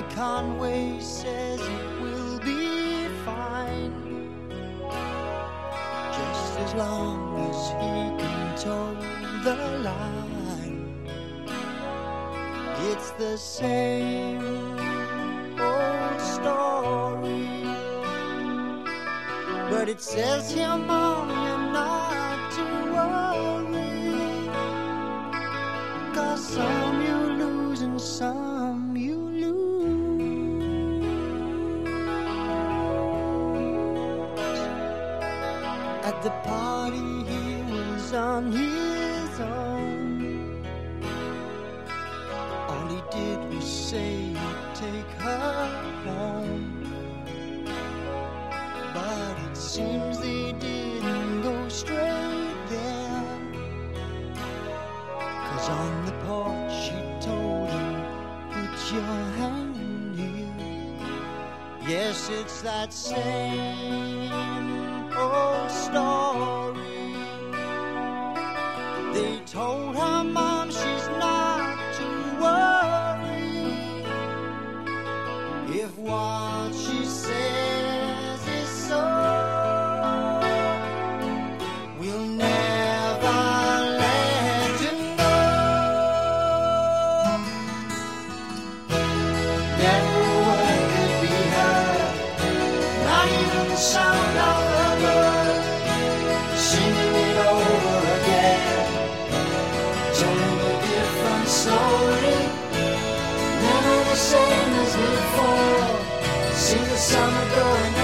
Conway says it will be fine, just as long as he can toe the line. It's the same old story, but it says here, Mom, you're not to worry, 'cause some you lose and some you lose. At the party he was on his own. All he did was say, take her home. But it seems they didn't go straight there, 'cause on the porch she told him, put your hand here. Yes, it's that same old story. They told her mom she's not to worry, if what she says is so. We'll never let you know. Never a word could be heard, not even the sound of a bird singing it over again, telling a different story, never the same as before. See the summer going